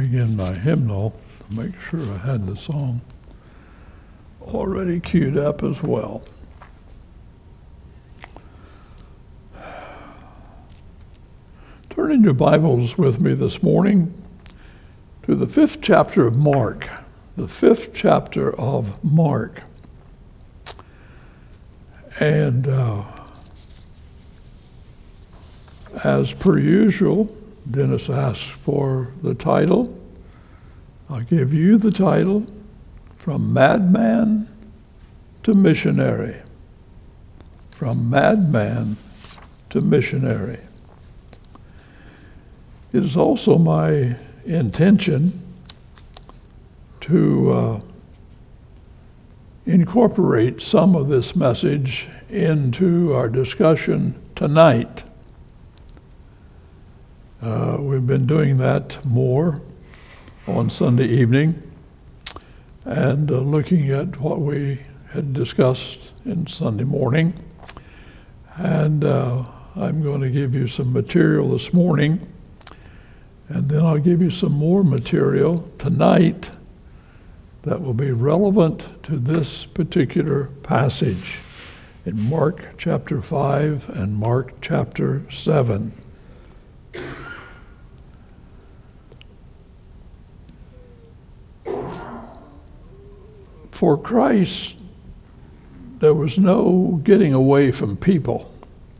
begin my hymnal to make sure I had the song already queued up as well. Turn in your Bibles with me this morning to the 5th chapter of Mark. The 5th chapter of Mark. And as per usual, Dennis asked for the title. I'll give you the title, From Madman to Missionary. From Madman to Missionary. It is also my intention to incorporate some of this message into our discussion tonight. We've been doing that more on Sunday evening and looking at what we had discussed in Sunday morning. And I'm going to give you some material this morning, and then I'll give you some more material tonight that will be relevant to this particular passage in Mark chapter 5 and Mark chapter 7. For Christ, there was no getting away from people.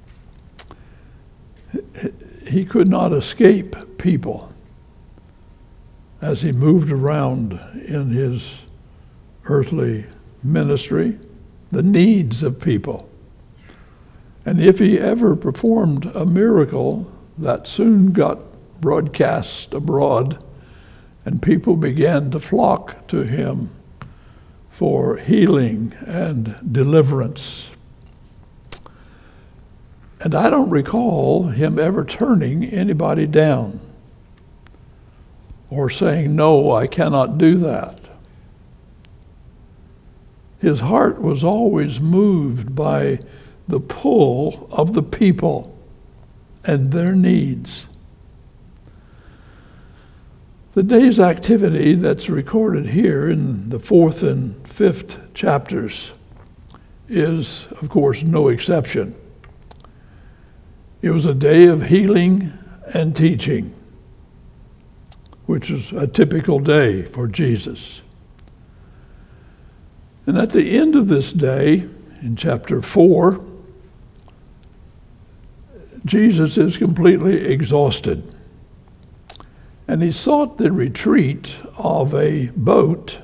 He could not escape people as he moved around in his earthly ministry, the needs of people. And if he ever performed a miracle, that soon got broadcast abroad, and people began to flock to him for healing and deliverance. And I don't recall him ever turning anybody down or saying, "No, I cannot do that." His heart was always moved by the pull of the people and their needs. The day's activity that's recorded here in the 4th and 5th chapters is, of course, no exception. It was a day of healing and teaching, which is a typical day for Jesus. And at the end of this day, in chapter 4, Jesus is completely exhausted. And he sought the retreat of a boat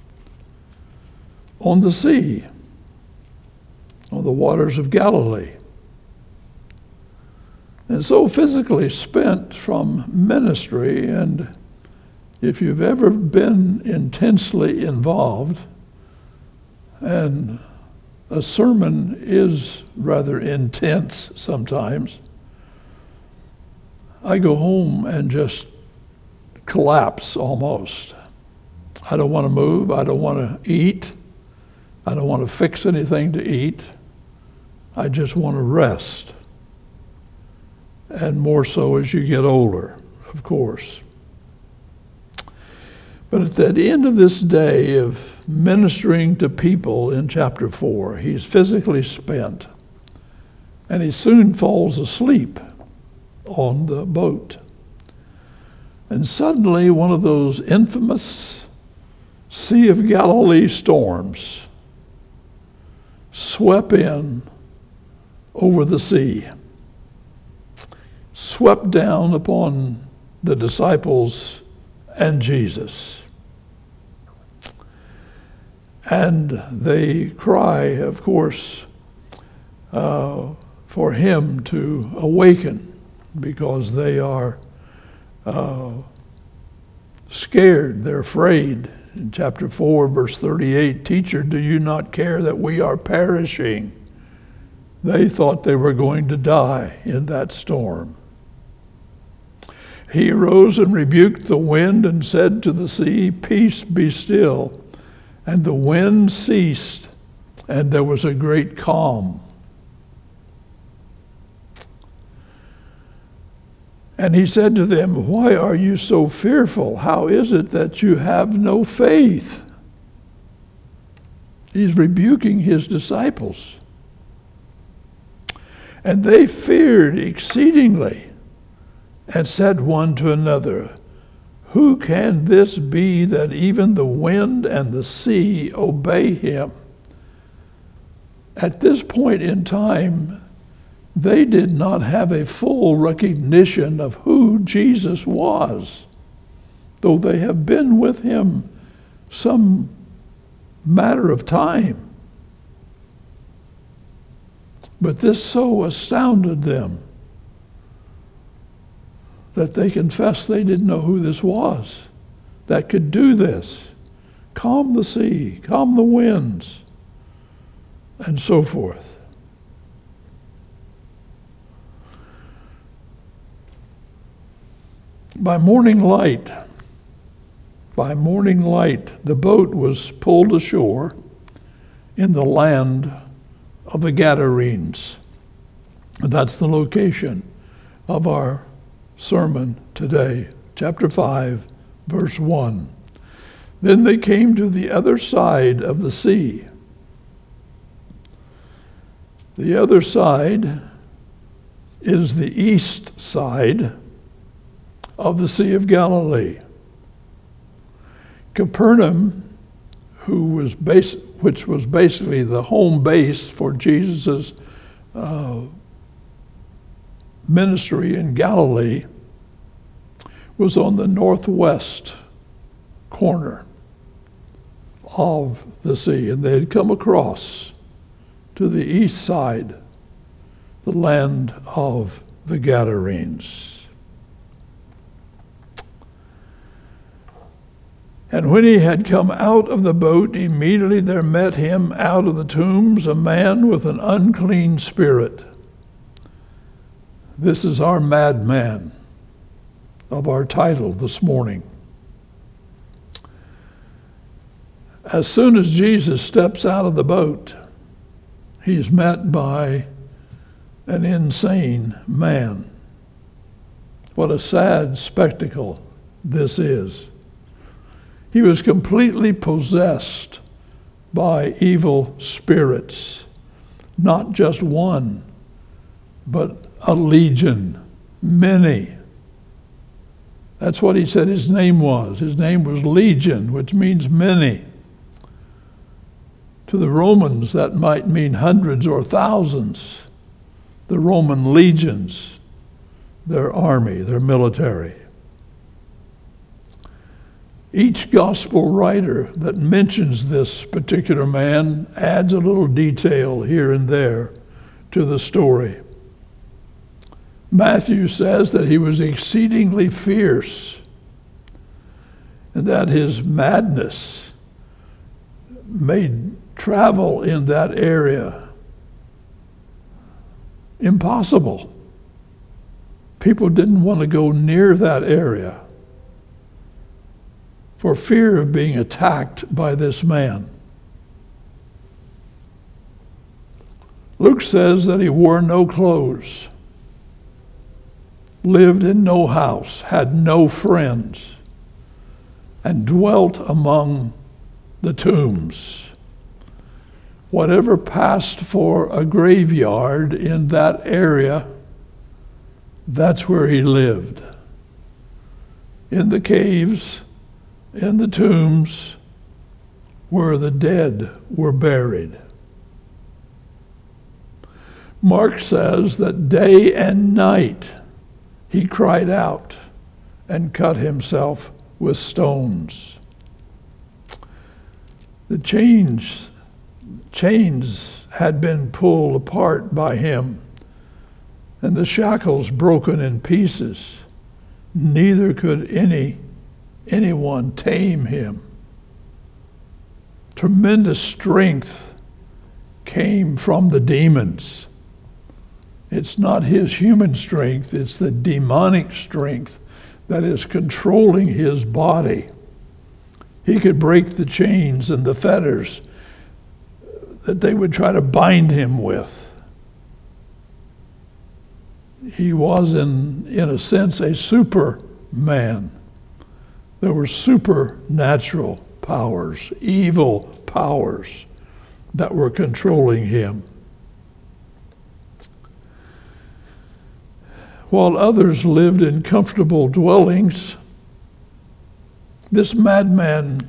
on the sea, on the waters of Galilee. And so physically spent from ministry, and if you've ever been intensely involved, and a sermon is rather intense sometimes, I go home and just collapse almost. I don't want to move. I don't want to eat. I don't want to fix anything to eat. I just want to rest. And more so as you get older, of course. But at the end of this day of ministering to people in chapter 4, he's physically spent, and he soon falls asleep on the boat. And suddenly one of those infamous Sea of Galilee storms swept in over the sea, swept down upon the disciples and Jesus. And they cry, of course, for him to awaken, because they are scared, they're afraid. In chapter 4, verse 38, "Teacher, do you not care that we are perishing?" They thought they were going to die in that storm. He arose and rebuked the wind and said to the sea, "Peace, be still." And the wind ceased, and there was a great calm. And he said to them, "Why are you so fearful? How is it that you have no faith?" He's rebuking his disciples. And they feared exceedingly, and said one to another, "Who can this be that even the wind and the sea obey him?" At this point in time, they did not have a full recognition of who Jesus was, though they have been with him some matter of time. But this so astounded them that they confessed they didn't know who this was that could do this, calm the sea, calm the winds, and so forth. By morning light, the boat was pulled ashore in the land of the Gadarenes. And that's the location of our sermon today, chapter 5, verse 1. Then they came to the other side of the sea. The other side is the east side of the Sea of Galilee. Capernaum, which was basically the home base for Jesus' ministry in Galilee, was on the northwest corner of the sea, and they had come across to the east side, the land of the Gadarenes. And when he had come out of the boat, immediately there met him out of the tombs a man with an unclean spirit. This is our madman of our title this morning. As soon as Jesus steps out of the boat, he's met by an insane man. What a sad spectacle this is. He was completely possessed by evil spirits, not just one, but a legion, many. That's what he said his name was. His name was Legion, which means many. To the Romans, that might mean hundreds or thousands. The Roman legions, their army, their military. Each gospel writer that mentions this particular man adds a little detail here and there to the story. Matthew says that he was exceedingly fierce and that his madness made travel in that area impossible. People didn't want to go near that area for fear of being attacked by this man. Luke says that he wore no clothes, lived in no house, had no friends, and dwelt among the tombs. Whatever passed for a graveyard in that area, that's where he lived. In the caves, in the tombs, where the dead were buried. Mark says that day and night he cried out and cut himself with stones. The chains had been pulled apart by him, and the shackles broken in pieces. Neither could anyone tame him. Tremendous strength came from the demons. It's not his human strength, it's the demonic strength that is controlling his body. He could break the chains and the fetters that they would try to bind him with. he was in a sense a superman. There were supernatural powers, evil powers that were controlling him. While others lived in comfortable dwellings, this madman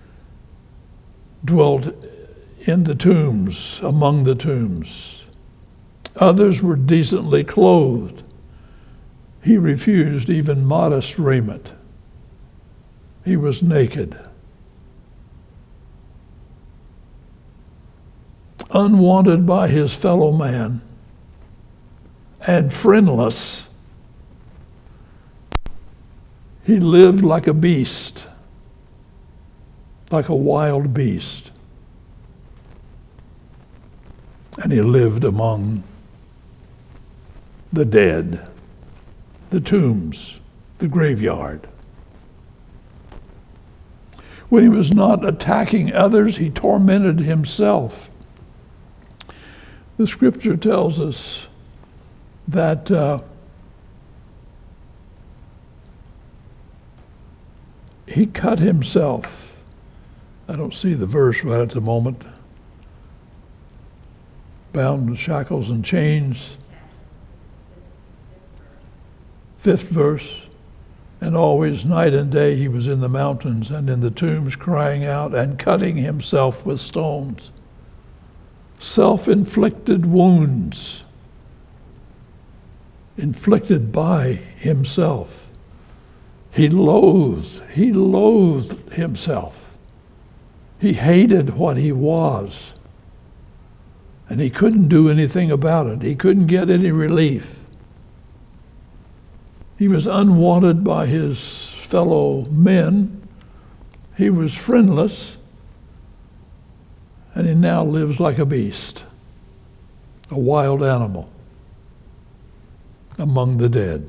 dwelt in the tombs, among the tombs. Others were decently clothed. He refused even modest raiment. He was naked. Unwanted by his fellow man and friendless, he lived like a beast, like a wild beast. And he lived among the dead, the tombs, the graveyard. When he was not attacking others, he tormented himself. The scripture tells us that he cut himself. I don't see the verse right at the moment. Bound with shackles and chains. 5th verse. And always night and day he was in the mountains and in the tombs, crying out and cutting himself with stones. Self-inflicted wounds inflicted by himself. He loathed himself. He hated what he was. And he couldn't do anything about it. He couldn't get any relief. He was unwanted by his fellow men. He was friendless. And he now lives like a beast, a wild animal among the dead.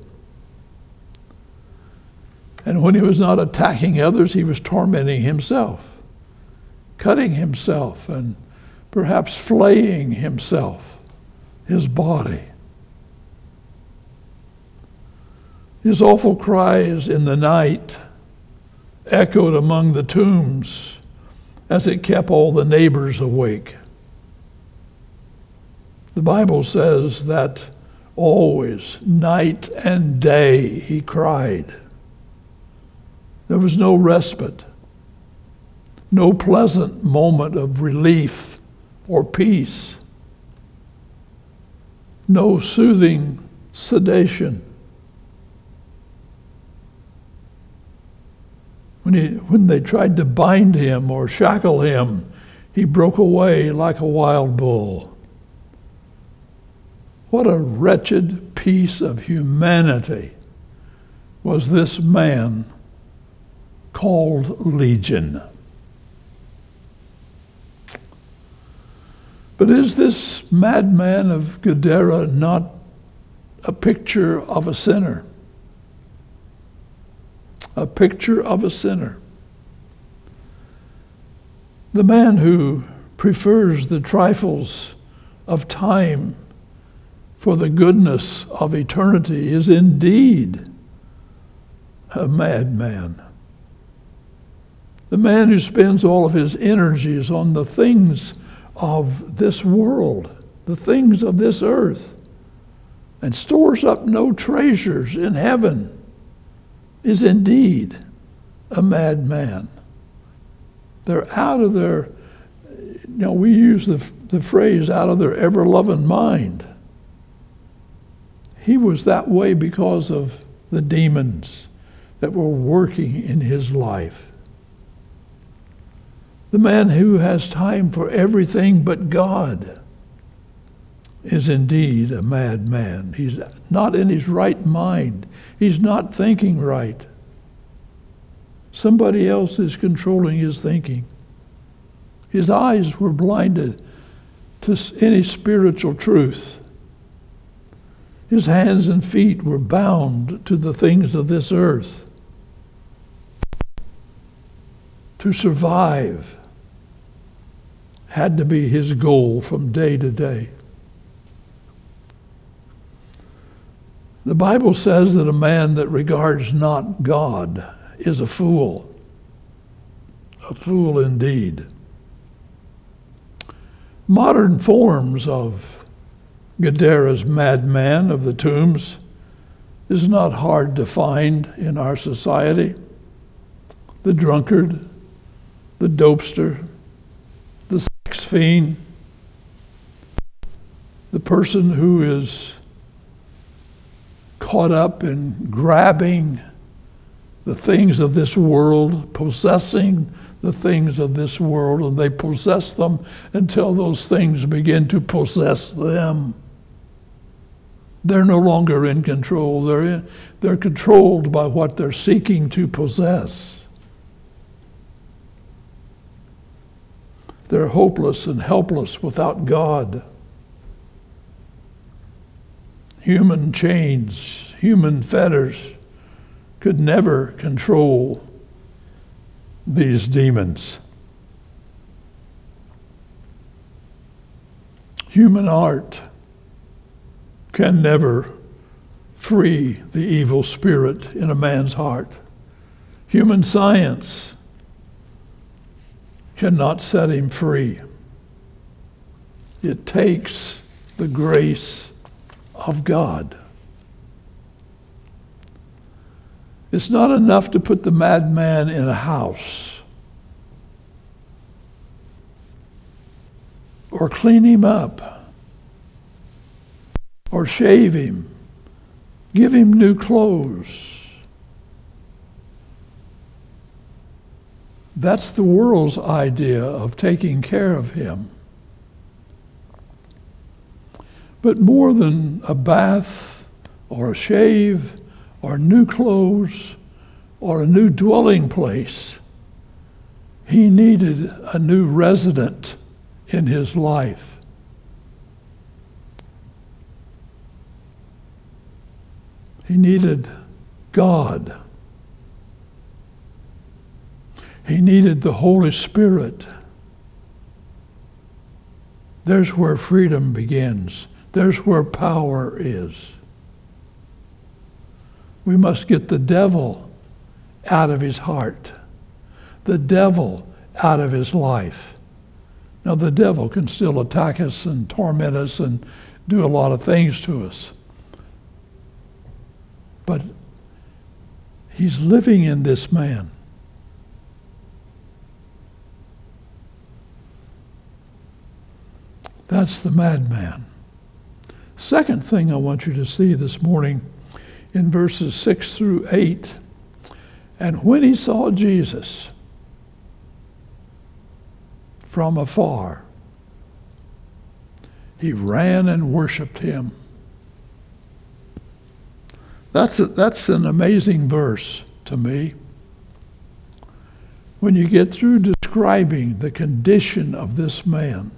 And when he was not attacking others, he was tormenting himself, cutting himself, and perhaps flaying himself, his body. His awful cries in the night echoed among the tombs as it kept all the neighbors awake. The Bible says that always, night and day, he cried. There was no respite, no pleasant moment of relief or peace, no soothing sedation. When they tried to bind him or shackle him, he broke away like a wild bull. What a wretched piece of humanity was this man called Legion. But is this madman of Gadara not a picture of a sinner? A picture of a sinner. The man who prefers the trifles of time for the goodness of eternity is indeed a madman. The man who spends all of his energies on the things of this world, the things of this earth, and stores up no treasures in heaven, is indeed a madman. They're out of their, we use the phrase out of their ever-loving mind. He was that way because of the demons that were working in his life. The man who has time for everything but God is indeed a madman. He's not in his right mind. He's not thinking right. Somebody else is controlling his thinking. His eyes were blinded to any spiritual truth. His hands and feet were bound to the things of this earth. To survive had to be his goal from day to day. The Bible says that a man that regards not God is a fool indeed. Modern forms of Gadara's madman of the tombs is not hard to find in our society. The drunkard, the dopester, the sex fiend, the person who is caught up in grabbing the things of this world, possessing the things of this world, and they possess them until those things begin to possess them. They're no longer in control. They're controlled by what they're seeking to possess. They're hopeless and helpless without God. Human chains, human fetters could never control these demons. Human art can never free the evil spirit in a man's heart. Human science cannot set him free. It takes the grace of God. It's not enough to put the madman in a house or clean him up or shave him, give him new clothes. That's the world's idea of taking care of him. But more than a bath or a shave or new clothes or a new dwelling place, he needed a new resident in his life. He needed God. He needed the Holy Spirit. There's where freedom begins. There's where power is. We must get the devil out of his heart, the devil out of his life. Now, the devil can still attack us and torment us and do a lot of things to us. But he's living in this man. That's the madman. Second thing I want you to see this morning in verses 6 through 8. And when he saw Jesus from afar, he ran and worshiped him. That's an amazing verse to me. When you get through describing the condition of this man,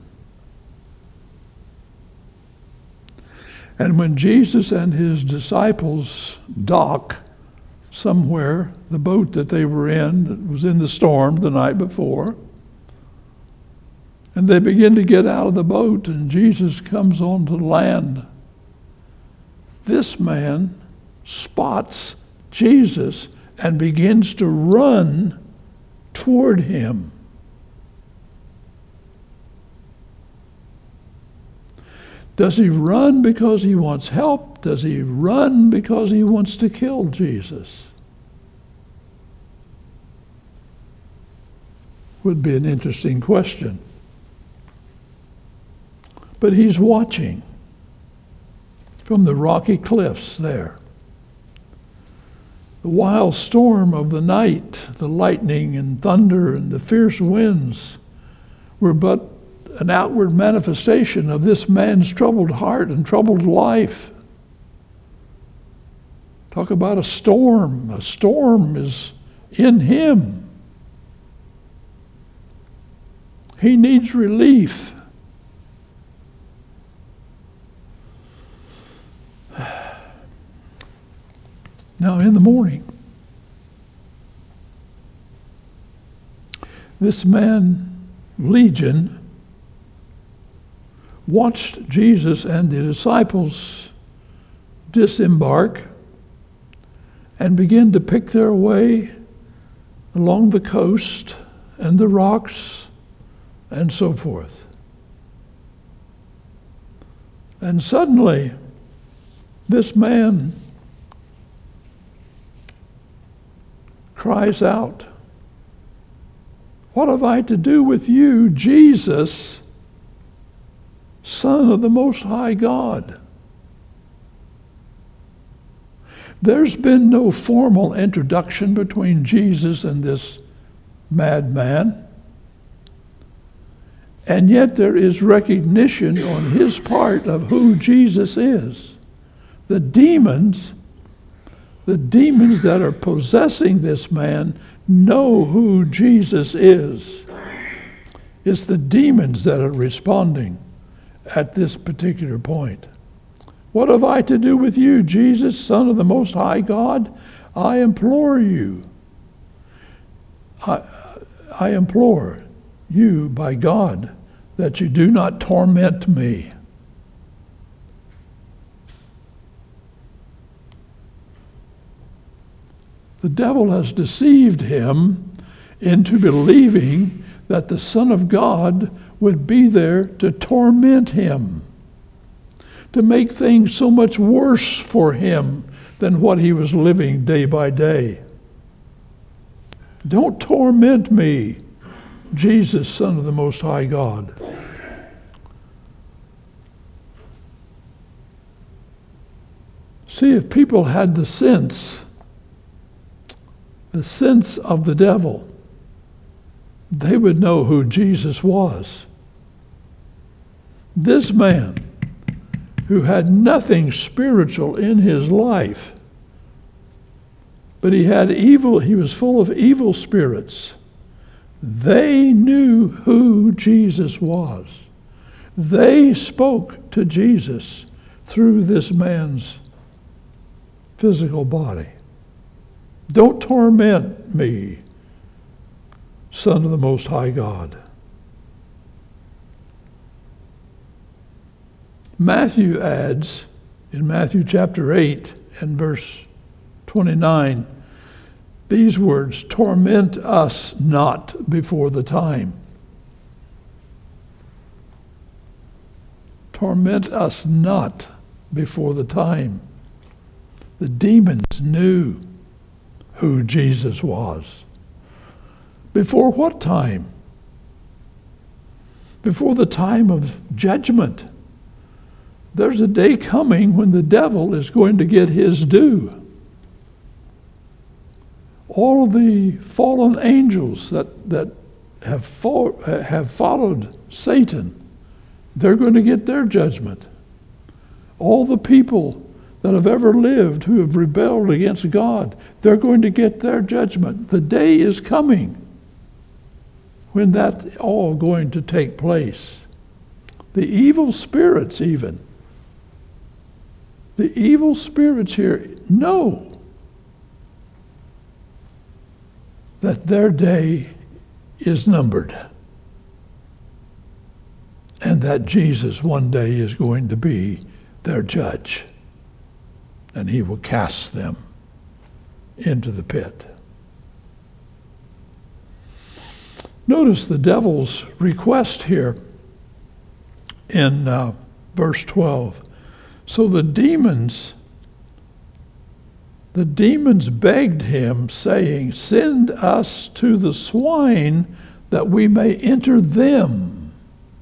and when Jesus and his disciples dock somewhere, the boat that they were in was in the storm the night before, and they begin to get out of the boat, and Jesus comes onto land. This man spots Jesus and begins to run toward him. Does he run because he wants help? Does he run because he wants to kill Jesus? Would be an interesting question. But he's watching from the rocky cliffs there. The wild storm of the night, the lightning and thunder and the fierce winds were but an outward manifestation of this man's troubled heart and troubled life. Talk about a storm. A storm is in him. He needs relief. Now, in the morning, this man, Legion, watched Jesus and the disciples disembark and begin to pick their way along the coast and the rocks and so forth. And suddenly, this man cries out, "What have I to do with you, Jesus, Son of the Most High God?" There's been no formal introduction between Jesus and this madman, and yet there is recognition on his part of who Jesus is. The demons that are possessing this man know who Jesus is. It's the demons that are responding at this particular point. "What have I to do with you, Jesus, Son of the Most High God? I implore you. I implore you by God that you do not torment me." The devil has deceived him into believing that the Son of God would be there to torment him, to make things so much worse for him than what he was living day by day. "Don't torment me, Jesus, Son of the Most High God." See, if people had the sense of the devil, they would know who Jesus was. This man, who had nothing spiritual in his life, but he was full of evil spirits. They knew who Jesus was. They spoke to Jesus through this man's physical body. "Don't torment me, Son of the Most High God." Matthew adds, in Matthew chapter 8 and verse 29, these words, "Torment us not before the time." Torment us not before the time. The demons knew who Jesus was. Before what time? Before the time of judgment. There's a day coming when the devil is going to get his due. All the fallen angels that have followed Satan, they're going to get their judgment. All the people that have ever lived who have rebelled against God, they're going to get their judgment. The day is coming when that's all going to take place. The evil spirits even. The evil spirits here know that their day is numbered, and that Jesus one day is going to be their judge, and he will cast them into the pit. Notice the devil's request here in verse 12. So the demons begged him, saying, "Send us to the swine that we may enter them."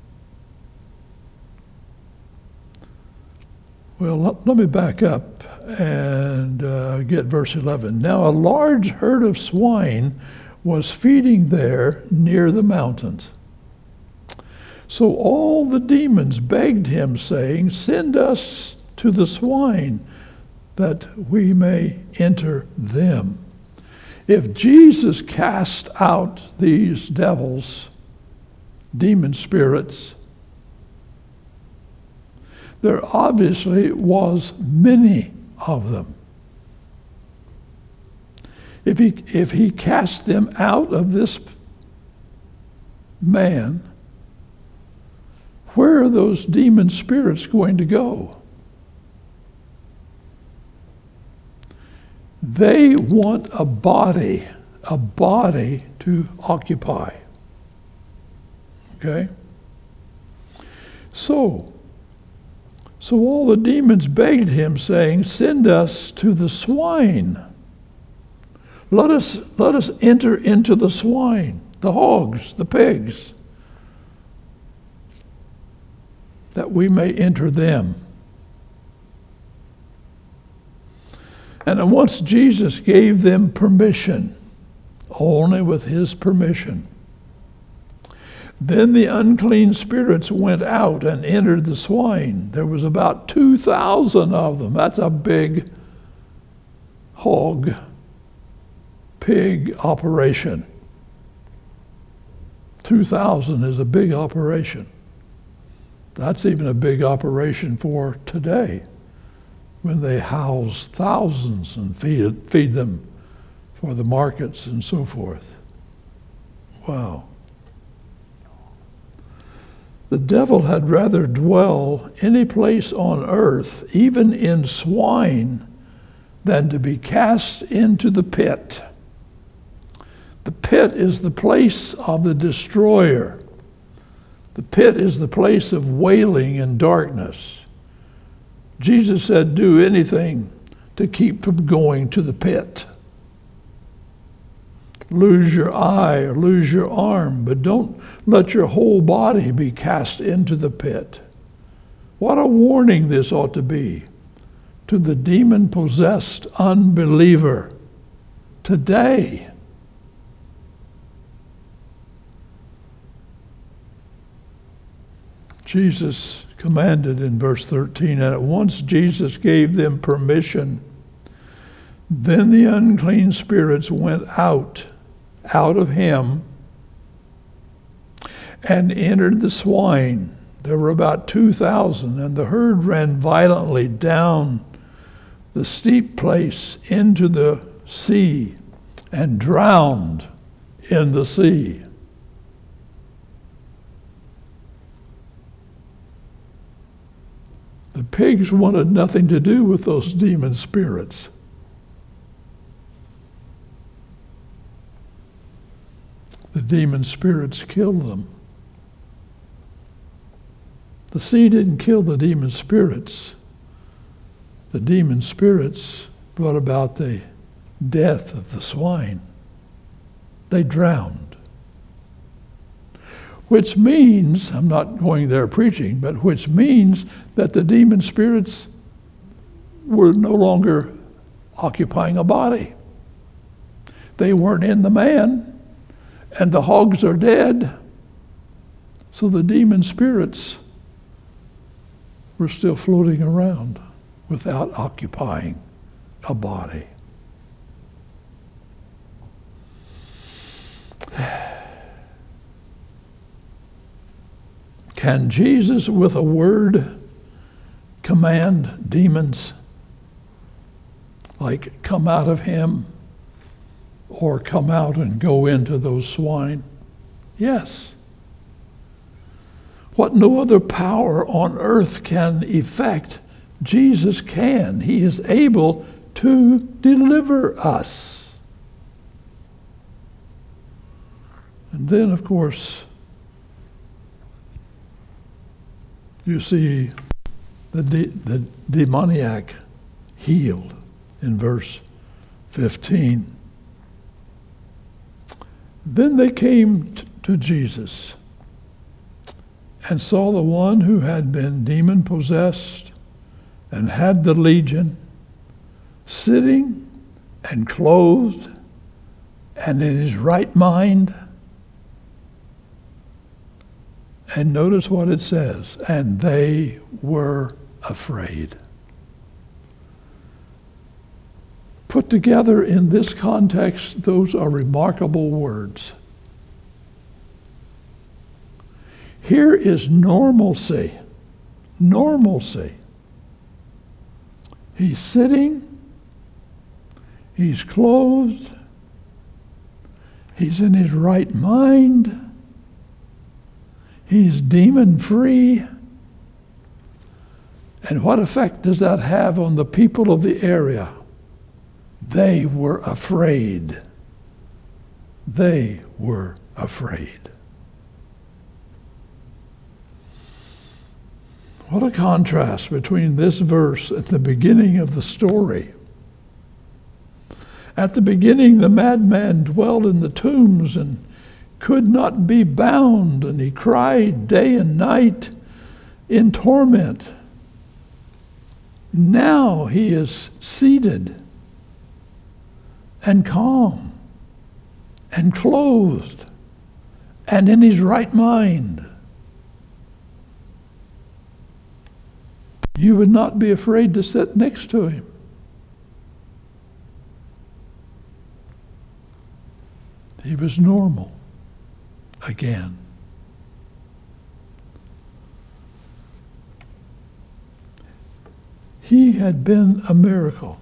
Well, let me back up and get verse 11. "Now a large herd of swine was feeding there near the mountains. So all the demons begged him, saying, 'Send us to the swine, that we may enter them.'" If Jesus cast out these devils, demon spirits, there obviously was many of them. If he cast them out of this man, where are those demon spirits going to go? They want a body to occupy. Okay? So all the demons begged him, saying, "Send us to the swine. Let us enter into the swine, the hogs, the pigs, that we may enter them." And then once Jesus gave them permission, only with his permission, then the unclean spirits went out and entered the swine. There was about 2,000 of them. That's a big hog, pig operation. 2,000 is a big operation. That's even a big operation for today, when they house thousands and feed them for the markets and so forth. Wow. The devil had rather dwell any place on earth, even in swine, than to be cast into the pit. The pit is the place of the destroyer. The pit is the place of wailing and darkness. Jesus said, do anything to keep from going to the pit. Lose your eye or lose your arm, but don't let your whole body be cast into the pit. What a warning this ought to be to the demon-possessed unbeliever today. Jesus commanded in verse 13, and at once Jesus gave them permission. Then the unclean spirits went out of him and entered the swine. There were about 2,000, and the herd ran violently down the steep place into the sea and drowned in the sea. The pigs wanted nothing to do with those demon spirits. The demon spirits killed them. The sea didn't kill the demon spirits. The demon spirits brought about the death of the swine. They drowned. Which means, I'm not going there preaching, but which means that the demon spirits were no longer occupying a body. They weren't in the man. And the hogs are dead, so the demon spirits were still floating around without occupying a body. Can Jesus, with a word, command demons like come out of him? Or come out and go into those swine? Yes. What no other power on earth can effect, Jesus can. He is able to deliver us. And then, of course, you see the demoniac healed in verse 15. Then they came to Jesus and saw the one who had been demon-possessed and had the legion sitting and clothed and in his right mind. And notice what it says, and they were afraid. Put together in this context, those are remarkable words. Here is normalcy. Normalcy. He's sitting. He's clothed. He's in his right mind. He's demon-free. And what effect does that have on the people of the area? They were afraid. They were afraid. What a contrast between this verse at the beginning of the story. At the beginning, the madman dwelt in the tombs and could not be bound, and he cried day and night in torment. Now he is seated and calm and clothed and in his right mind. You would not be afraid to sit next to him. He was normal again. He had been a miracle.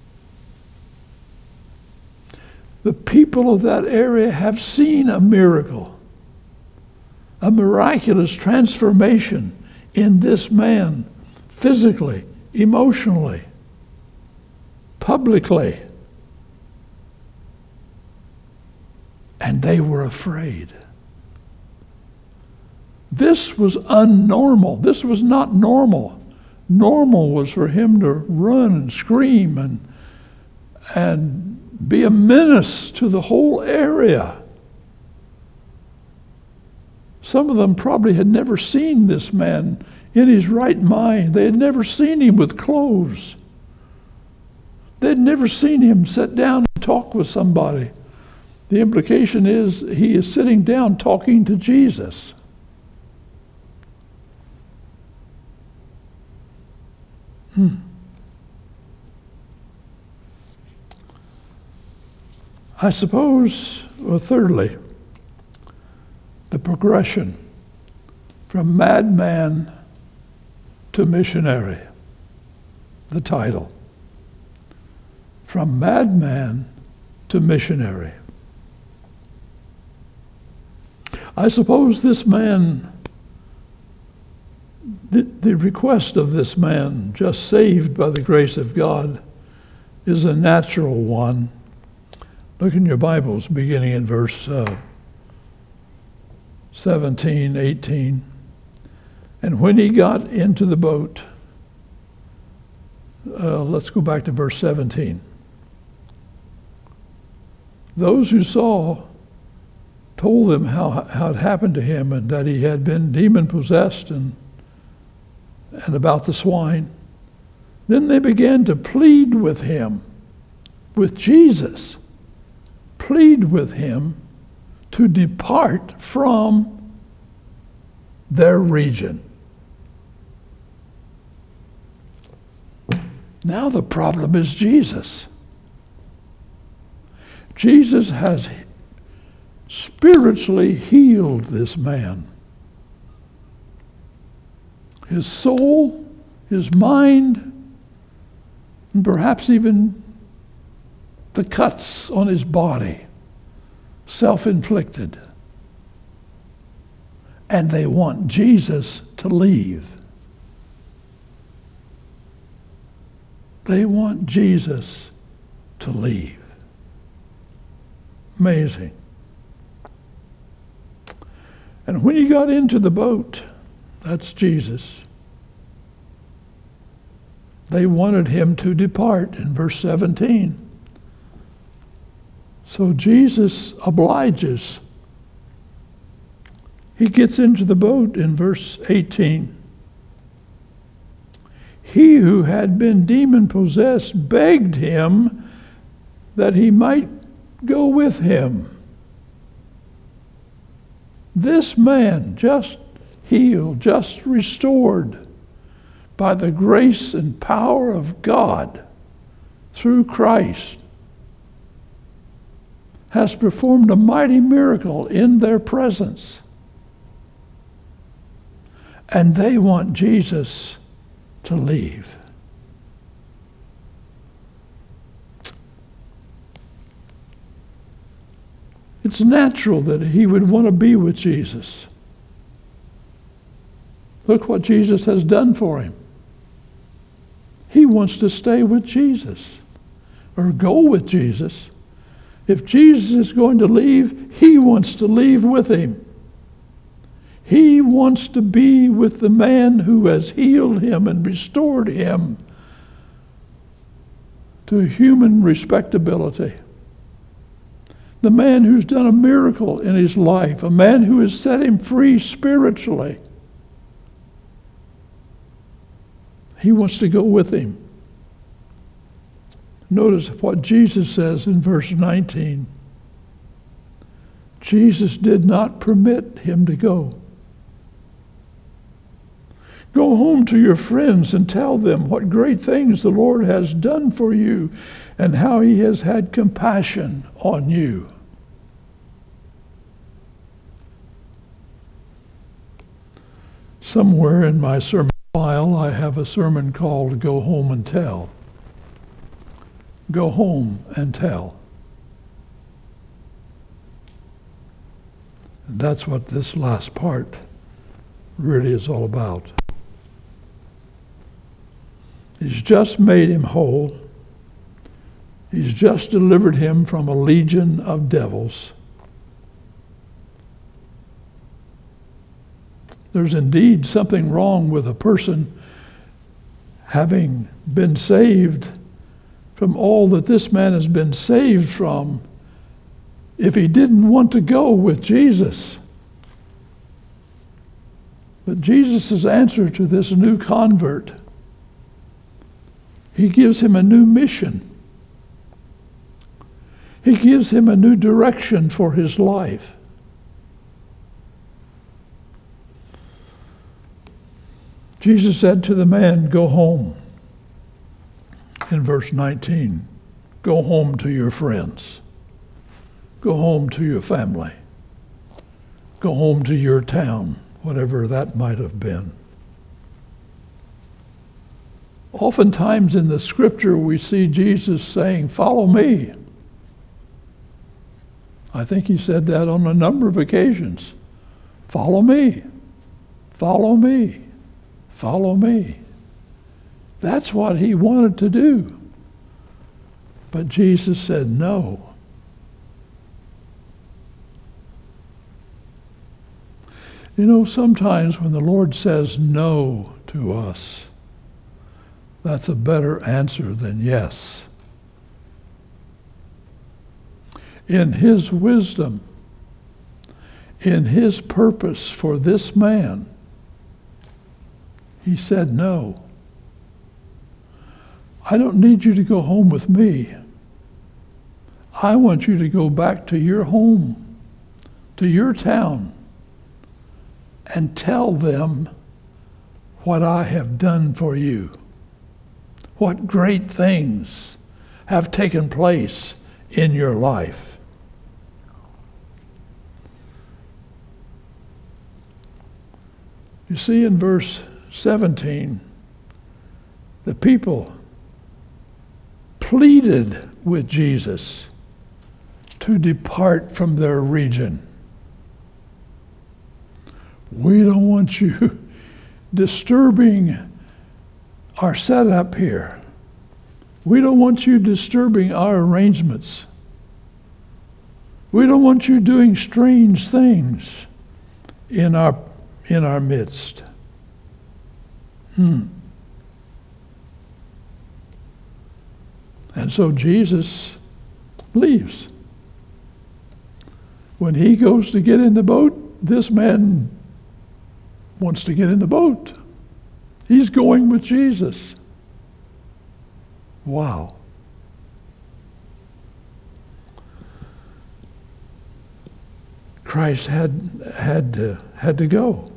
The people of that area have seen a miracle, a miraculous transformation in this man, physically, emotionally, publicly. And they were afraid. This was unnormal. This was not normal. Normal was for him to run and scream and be a menace to the whole area. Some of them probably had never seen this man in his right mind. They had never seen him with clothes. They had never seen him sit down and talk with somebody. The implication is he is sitting down talking to Jesus. I suppose, thirdly, the progression from madman to missionary. The title. From madman to missionary. I suppose this man, the request of this man, just saved by the grace of God, is a natural one. Look in your Bibles, beginning in verse 17, 18. And when he got into the boat, let's go back to verse 17. Those who saw told him how it happened to him, and that he had been demon-possessed and about the swine. Then they began to plead with him, with Jesus, plead with him to depart from their region. Now the problem is Jesus. Jesus has spiritually healed this man. His soul, his mind, and perhaps even the cuts on his body, self-inflicted. And they want Jesus to leave. They want Jesus to leave. Amazing. And when he got into the boat, that's Jesus, they wanted him to depart in verse 17. So Jesus obliges. He gets into the boat in verse 18. He who had been demon-possessed begged him that he might go with him. This man, just healed, just restored by the grace and power of God through Christ, has performed a mighty miracle in their presence. And they want Jesus to leave. It's natural that he would want to be with Jesus. Look what Jesus has done for him. He wants to stay with Jesus. or go with Jesus. If Jesus is going to leave, he wants to leave with him. He wants to be with the man who has healed him and restored him to human respectability. The man who's done a miracle in his life, a man who has set him free spiritually. He wants to go with him. Notice what Jesus says in verse 19. Jesus did not permit him to go. Go home to your friends and tell them what great things the Lord has done for you and how he has had compassion on you. Somewhere in my sermon file, I have a sermon called Go Home and Tell. Go home and tell. And that's what this last part really is all about. He's just made him whole. He's just delivered him from a legion of devils. There's indeed something wrong with a person having been saved from all that this man has been saved from if he didn't want to go with Jesus. But Jesus' answer to this new convert, he gives him a new mission. He gives him a new direction for his life. Jesus said to the man, go home. In verse 19, go home to your friends. Go home to your family. Go home to your town, whatever that might have been. Oftentimes in the scripture we see Jesus saying, follow me. I think he said that on a number of occasions. Follow me. Follow me. Follow me. That's what he wanted to do. But Jesus said no. You know, sometimes when the Lord says no to us, that's a better answer than yes. In his wisdom, in his purpose for this man, he said no. I don't need you to go home with me. I want you to go back to your home, to your town, and tell them what I have done for you. What great things have taken place in your life. You see in verse 17, the people pleaded with Jesus to depart from their region. We don't want you disturbing our setup here. We don't want you disturbing our arrangements. We don't want you doing strange things in our midst. And so Jesus leaves. When he goes to get in the boat, this man wants to get in the boat. He's going with Jesus. Wow. Christ had to go.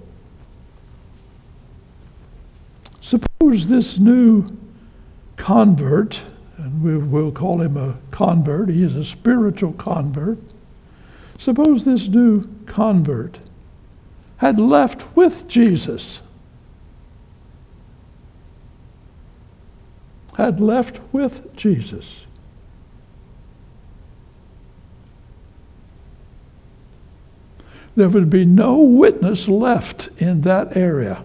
Suppose this new convert, and we'll call him a convert, he is a spiritual convert. Suppose this new convert had left with Jesus. Had left with Jesus. There would be no witness left in that area.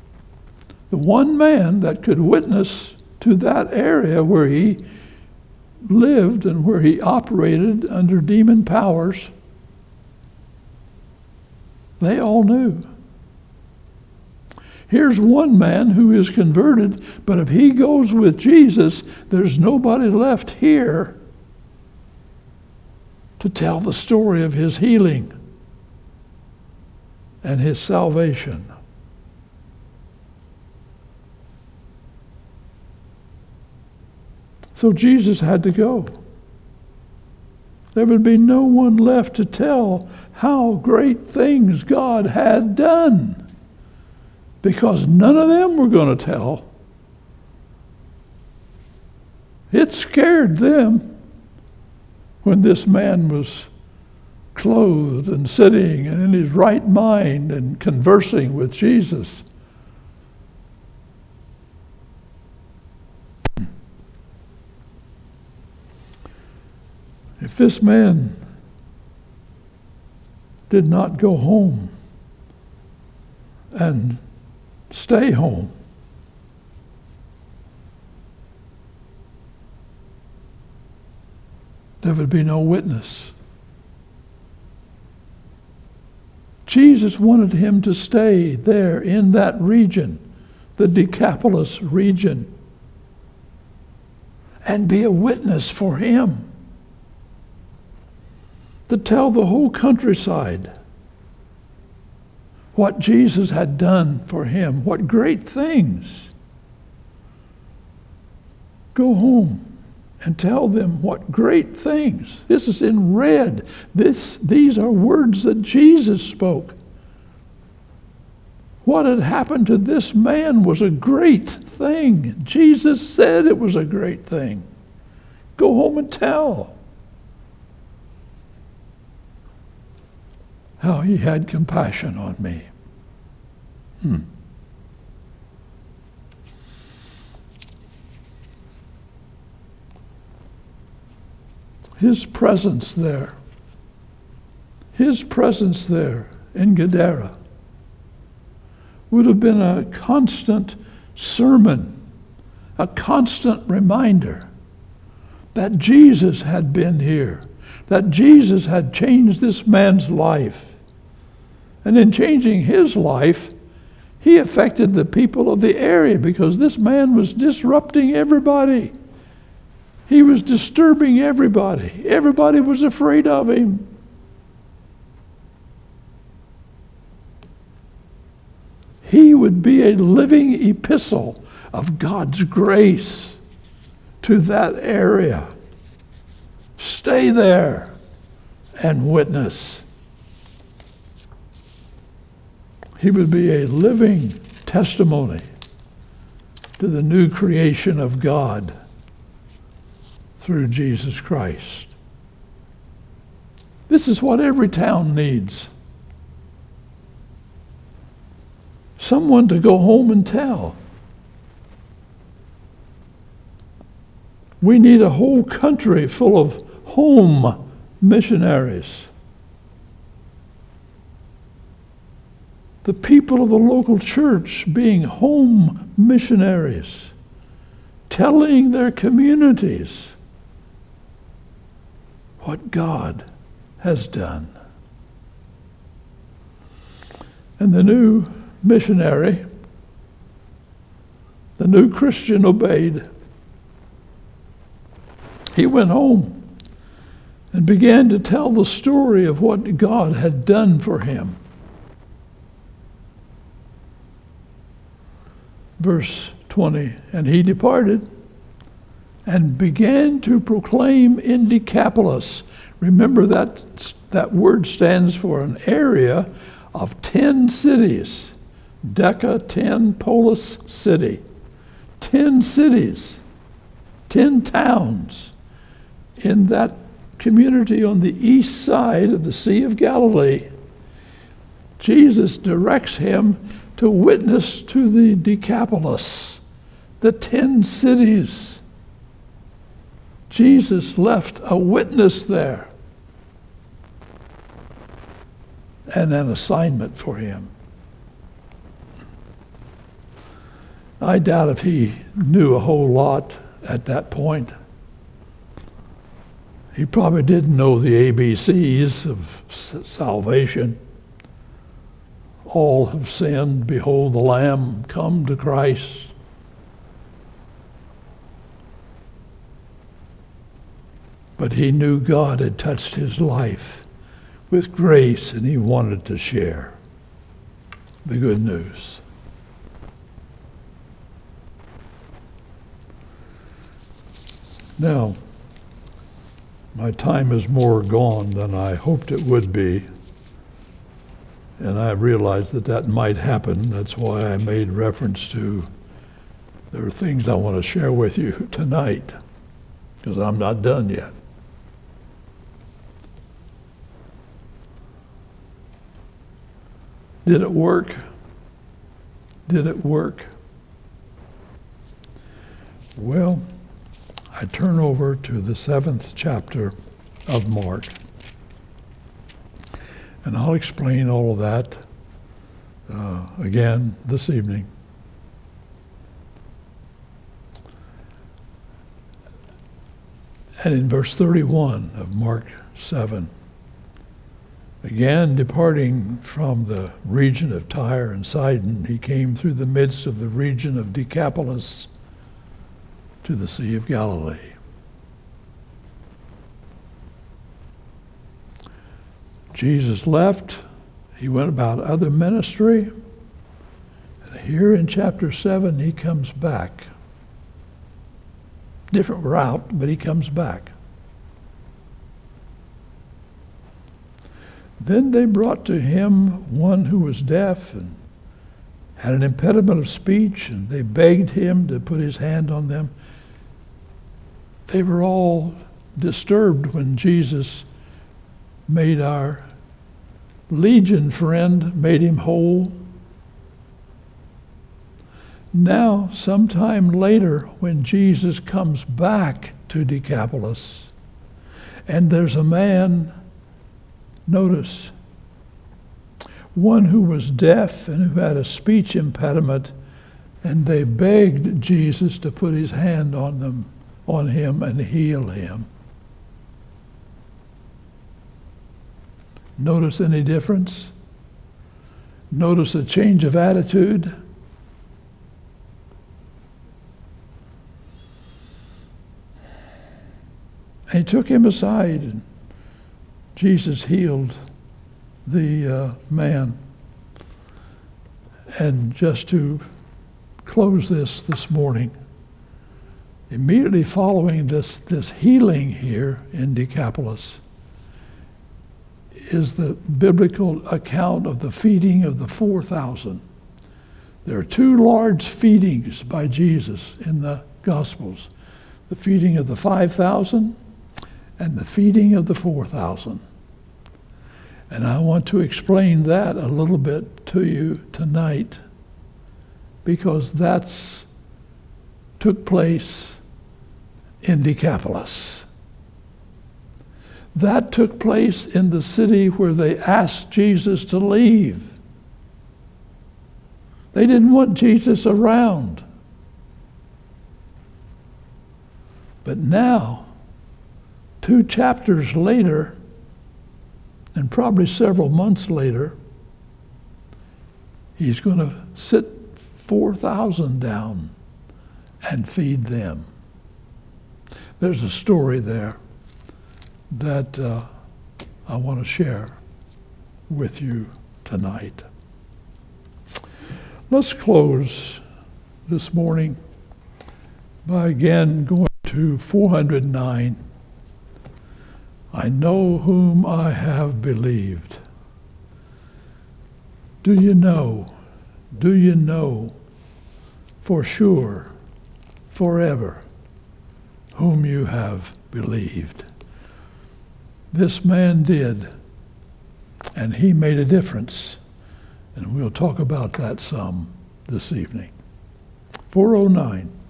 The one man that could witness to that area where he lived and where he operated under demon powers, they all knew. Here's one man who is converted, but if he goes with Jesus, there's nobody left here to tell the story of his healing and his salvation. So Jesus had to go. There would be no one left to tell how great things God had done, because none of them were going to tell. It scared them when this man was clothed and sitting and in his right mind and conversing with Jesus. If this man did not go home and stay home, there would be no witness. Jesus wanted him to stay there in that region, the Decapolis region, and be a witness for him, to tell the whole countryside what Jesus had done for him, what great things. Go home and tell them what great things. This is in red. These are words that Jesus spoke. What had happened to this man was a great thing. Jesus said it was a great thing. Go home and tell how he had compassion on me. His presence there in Gadara would have been a constant sermon, a constant reminder that Jesus had been here, that Jesus had changed this man's life. And in changing his life, he affected the people of the area, because this man was disrupting everybody. He was disturbing everybody. Everybody was afraid of him. He would be a living epistle of God's grace to that area. Stay there and witness. He would be a living testimony to the new creation of God through Jesus Christ. This is what every town needs. Someone to go home and tell. We need a whole country full of home missionaries. The people of the local church being home missionaries, telling their communities what God has done. And the new missionary, the new Christian, obeyed. He went home and began to tell the story of what God had done for him. Verse 20, and he departed and began to proclaim in Decapolis. Remember that word stands for an area of 10 cities. Deca, 10, polis, city. 10 cities, 10 towns in that community on the east side of the Sea of Galilee. Jesus directs him to witness to the Decapolis, the 10 cities. Jesus left a witness there and an assignment for him. I doubt if he knew a whole lot at that point. He probably didn't know the ABCs of salvation. All have sinned. Behold the Lamb, come to Christ. But he knew God had touched his life with grace, and he wanted to share the good news. Now, my time is more gone than I hoped it would be, and I realized that that might happen. That's why I made reference to there are things I want to share with you tonight, because I'm not done yet. Did it work? Did it work? Well, I turn over to the 7th chapter of Mark. And I'll explain all of that again this evening. And in verse 31 of Mark 7, again, departing from the region of Tyre and Sidon, he came through the midst of the region of Decapolis to the Sea of Galilee. Jesus left. He went about other ministry. And here in chapter 7, he comes back. Different route, but he comes back. Then they brought to him one who was deaf and had an impediment of speech, and they begged him to put his hand on them. They were all disturbed when Jesus made our Legion friend, made him whole. Now, sometime later, when Jesus comes back to Decapolis, and there's a man, notice, one who was deaf and who had a speech impediment, and they begged Jesus to put his hand on him and heal him. Notice any difference? Notice a change of attitude? And he took him aside, and Jesus healed the man. And just to close this morning, immediately following this healing here in Decapolis is the biblical account of the feeding of the 4,000. There are two large feedings by Jesus in the Gospels: the feeding of the 5,000 and the feeding of the 4,000. And I want to explain that a little bit to you tonight, because that's took place in Decapolis. That took place in the city where they asked Jesus to leave. They didn't want Jesus around. But now, 2 chapters later, and probably several months later, he's going to sit 4,000 down and feed them. There's a story there that I want to share with you tonight. Let's close this morning by again going to 409. I know whom I have believed. Do you know for sure, forever, whom you have believed? This man did, and he made a difference. And we'll talk about that some this evening. 409.